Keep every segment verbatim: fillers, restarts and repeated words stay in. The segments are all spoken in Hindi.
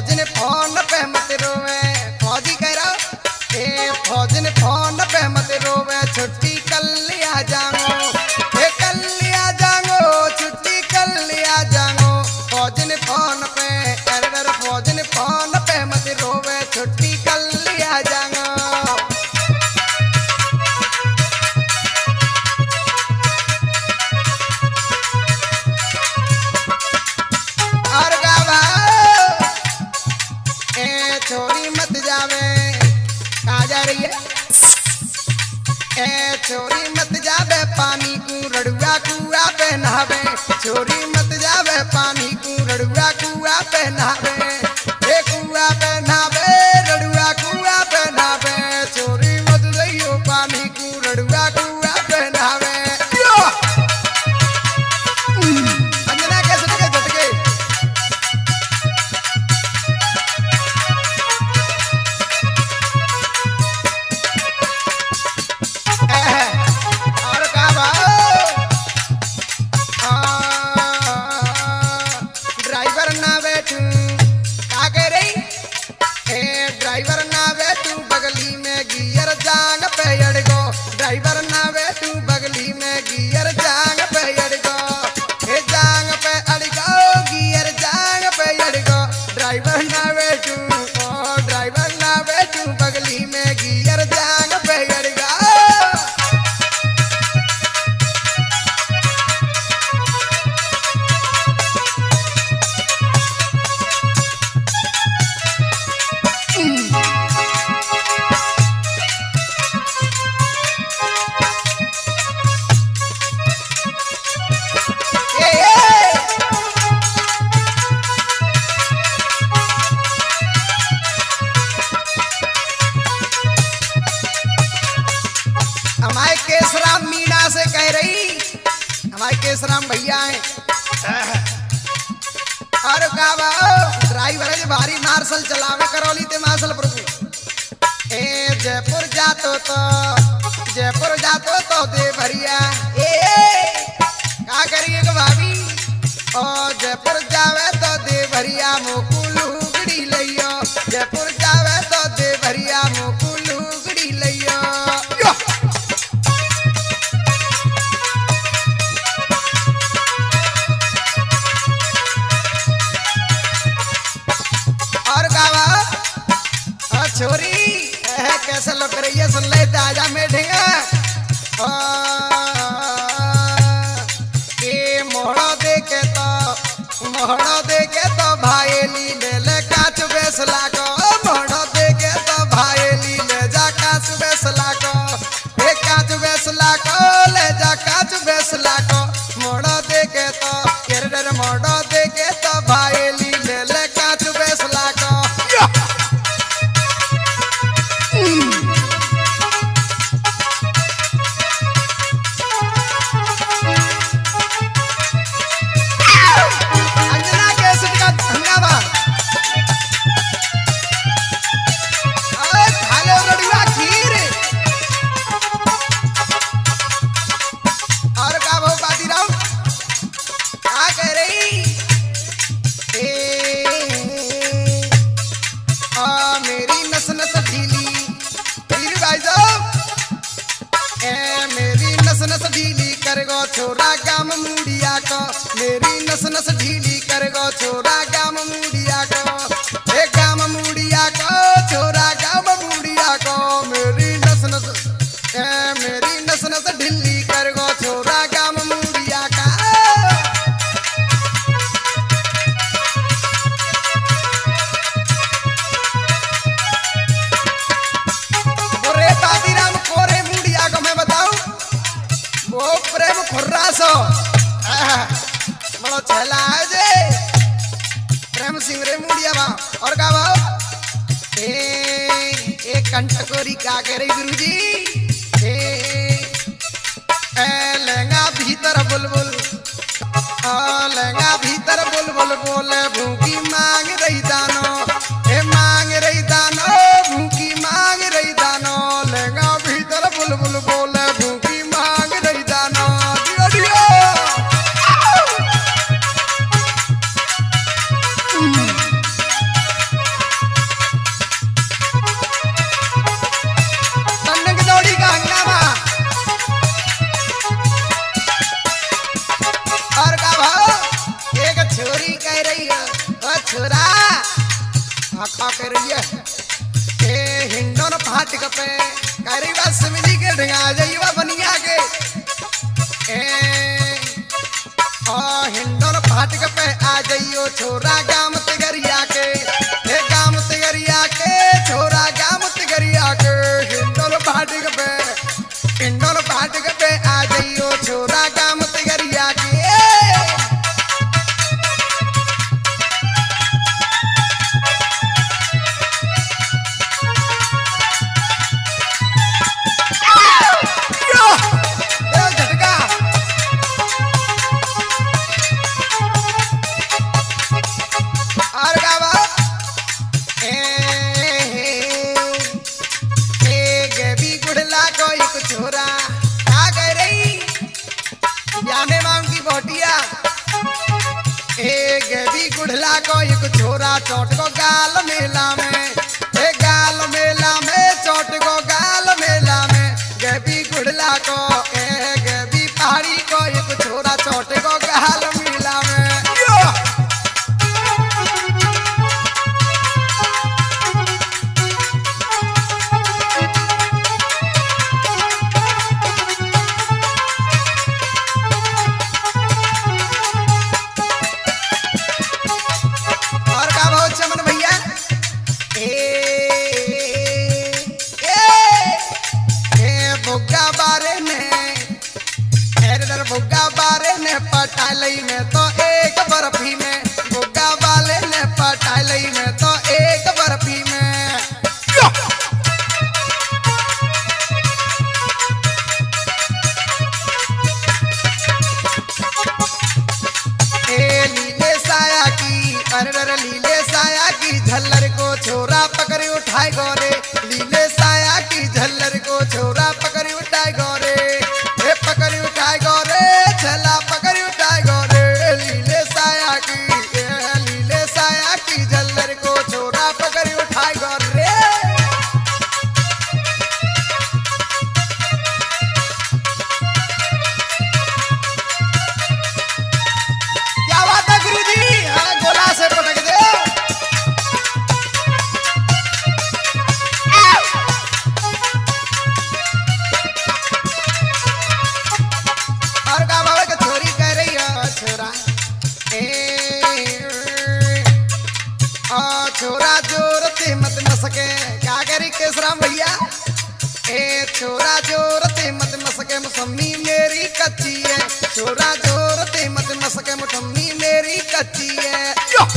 फौजन फोन पे मत रोवे, फौजी कह रहा ए फौजन फोन पे मत रोवे, छुट्टी कल आ जाओ, ए कल आ जाओ, छुट्टी कल आ जाओ, फौजन फोन पे अरे फौजन फोन पे मत रोवे, छुट्टी कल आ जाओ। और गावा ए छोरी मत जावे, कहाँ जा रही है ए छोरी मत जावे, पानी को रड़ुआ कुआ पे नहावे, छोरी मत जावे पानी को रड़ुआ कुआ पे नहावे, ए कुआ पे नहावे रड़ुआ कुआ पे नहावे, छोरी मत जाइयो पानी को रड़ुआ कुआ पे नहावे। अंजना कैसे लगे झटके और का ड्राइवर ना बैठू, का कह रही ए ड्राइवर ना बैठू, बगली में गियर जांग पे अड़गो, ड्राइवर ना बैठू, बगली में गियर जांग पे अड़गो, ए जांग पे अड़गो, गियर जांग पे अड़गो, ड्राइवर ना बैठू, ओ ड्राइवर ना बैठू, बगली में गियर जांग पे अड़गो। हमारे केसराम मीना से कह रही, हमारे केसराम भैया हैं और गावा ड्राइवर है भारी मार्शल चलावे करौली ते मार्शल प्रभु ए जयपुर जातो तो जयपुर जातो तो दे भरिया ए का करिए ग भाभी ओ जयपुर जावे तो दे भरिया मोकू लुगड़ी लइयो, जयपुर जावे तो दे भरिया मोकू लुगड़ी लइयो। और गावा और छोरी ए, कैसे लग रही है सुन ले आजा मेढेगा ए मोहड़ो देखे तो मोहड़ो देखे तो भाईली ले ले काच बेसला को, मोहड़ो देखे तो भाईली ले जा काच बेसला को, ए काच बेसला को ले जा काच बेसला को, मोहड़ो देखे तो केरडर मोहड़ो देखे तो भाईली ले ले काच बेसला को। अंजना के सिटका हंगामा अरे खाले रड़ुआ खीर और का बहु बाजीराव क्या कह रही ए आ मेरी नस नस ढीली ढीली भाई साहब ए मेरी नस नस ढीली कर गो छोरा गाम मुड़िया को, मेरी नस नस ढीली कर गो छोरा गाम मुड़िया को, ए गाम मुड़िया को छोरा गाम मुड़िया को, मेरी नस नस ए मेरी नस नस ढीली कर गो छोरा गाम मुड़िया का। बोरे दादीराम कोरे मुड़िया को मैं बताऊं वो प्रेम खुर्रासो बड़ो छला है जे प्रेम सिंह रे मुड़िया बा और का बा ए एक कंटकोरी का कह रही गुरुजी ए ए लहंगा भीतर बुलबुल आ लहंगा भीतर बुलबुल बोले भूखी मांग रही दानो, ए मांग रही दानो भूखी मांग रही दानो, लहंगा भीतर बुलबुल बोले भूखी मांग रही दानो। दियो दियो छोरा आखा कर रही है ए हिंडोन फाटक पे करी बस मिली के ढंगा जाइबा बनिया के ए ओ हिंडोन फाटक पे आ जाइयो छोरा गाम तिगरिया के ए गाम तिगरिया के छोरा गाम तिगरिया के हिंडोन फाटक पे हिंडोन फाटक पे आ जाइयो छोरा गाम तिगरिया के छोरा क्या कह रही जाने मांग की बोटिया एक भी गुड़ला को एक छोरा चोट को गाल मेला में ए गाल मेला में चोट को गाल मेला में गबी गुड़ला को ए गबी पहाड़ी को एक छोरा चोट को गाल मेला में बुग्गा बारे ने पटालई में तो एक बर्फी में बुग्गा वाले ने पटालई में तो एक बर्फी में ए लीले साया की अरे लीले साया की झल्लर को छोरा पकड़ उठाए गोरे लीले साया की झल्लर को छोरा पकड़ उठाए गोरे पकड़ उठाए गोरे चला पकड़ उठाए गोरे लीले साया की लीले साया की झल्लर को छोरा पकड़ उठाए गोरे क्या बात है गुरुजी हाँ गोला से पटक दे छोरा जोर ते मत मसके क्या करी केसराम भैया ए छोरा जोर ते मत मसके मौसमी मेरी कच्ची है छोरा जोर ते मत मसके मौसमी मेरी कच्ची है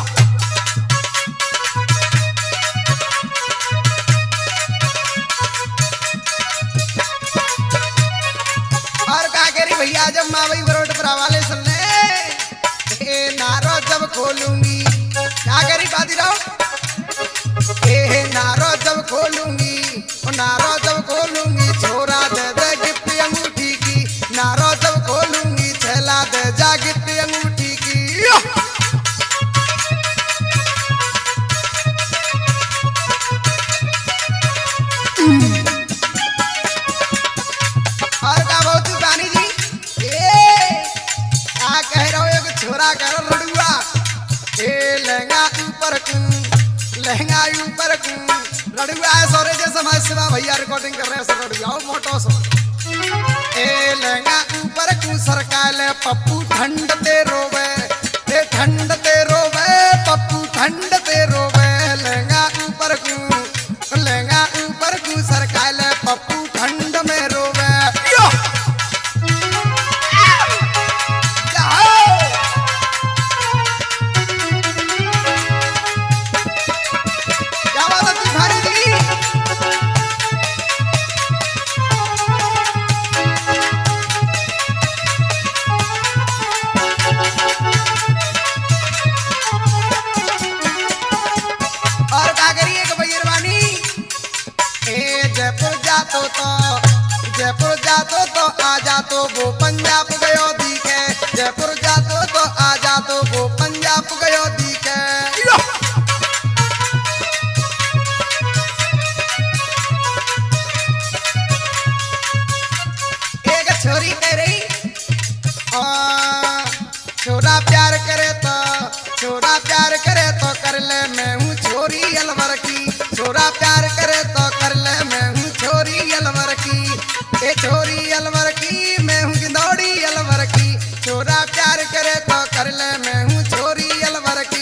और क्या करी भैया जब माँ भाई बरोड पर वाले सुनने ए नारो जब खोलूंगी क्या करी बाजीराव ए नारो जब खोलूंगी नारो जब खोलूंगी छोरा दे दे गिफ्ट अंगूठी की नारो जब खोलूंगी छला दे जा गिफ्ट अंगूठी की और क्या बहुत रानी जी ए क्या कह रहे हो एक छोरा कह रहा रड़ुआ ए लहंगा ऊपर लहंगा ऊपर रड़ुआ सोरे जैसे मैं सिवा भैया रिकॉर्डिंग कर रहे हैं सर रड़ुआ मोटो सो ए लहंगा ऊपर कु सरकाले पप्पू ठंड ते रोवे ते ठंड ते रोवे पप्पू ठंड ते रोवे लहंगा ऊपर कु लहंगा ऊपर कु सरकाले पप्पू ठंड में रोवे जयपुर जातो तो जयपुर जातो तो आ जातो वो पंजाब गयो दिखे जयपुर जातो तो आ जातो वो पंजाब गयो दिखे एक छोरी कह रही छोरा प्यार करे तो छोरा प्यार करे तो कर ले मैं हूँ छोरी अलवर की। छोरा प्यार करे तो कर ले मैं हूँ छोरी अलवर की। ए छोरी अलवर की मैं हूँ गिंदौड़ी अलवर की। छोरा प्यार करे तो कर ले मैं हूँ छोरी अलवर की।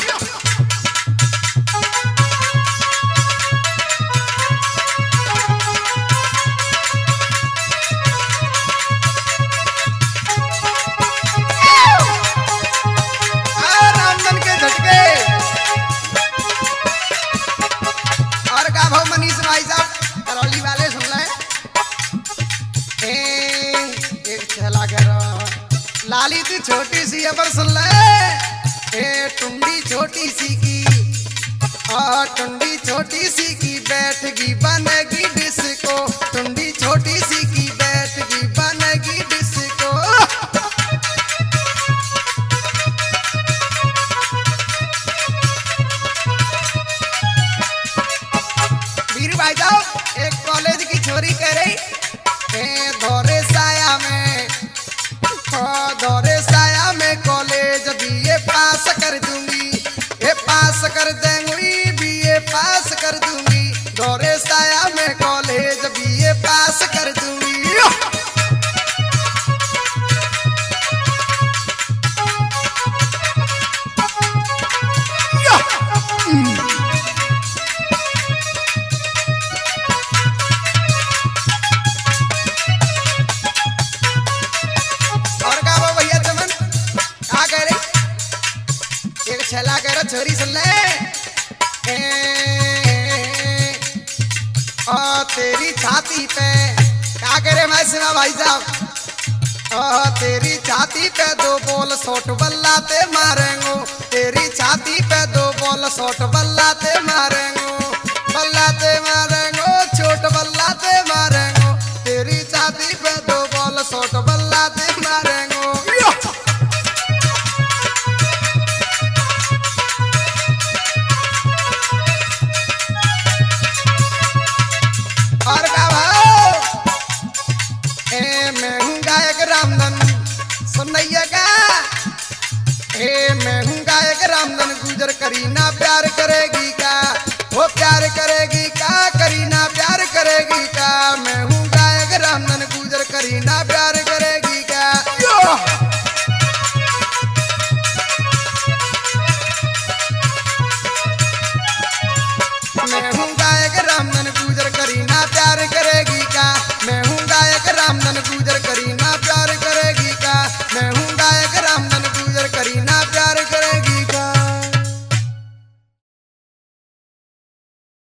लाली थी छोटी सी अबर सुन ले। ए टुंडी छोटी सी की आ टुंडी छोटी सी की बैठगी बनेगी डिस्को। टुंडी छोटी सी की बैठगी बनेगी डिस्को। वीर भाई साहब एक कॉलेज की छोरी कह रही ए धोरे साया में दौरे साया में कॉलेज बीए पास कर दूंगी। ए पास कर दूंगी बीए पास कर दूंगी। दौरे साया में कॉलेज बीए पास कर दूंगी। छला कर छोरी सुन ले। ए, ओ तेरी छाती पे क्या करे मैं सुना भाई साहब। ओ तेरी छाती पे दो बॉल शॉट बल्लाते मारेंगो। तेरी छाती पे दो बॉल शॉट बल्लाते मारेंगो। बल्लाते मारेंगो छोट बल्लाते मारेंगो। तेरी छाती पे दो बॉल शॉट बल्लाते मारेंगो। और का भाव ए मैं हूँ गायक रामधन सुनैया का। ए मैं हूँ गायक रामधन गुजर करीना प्यार करेगी का। वो प्यार कर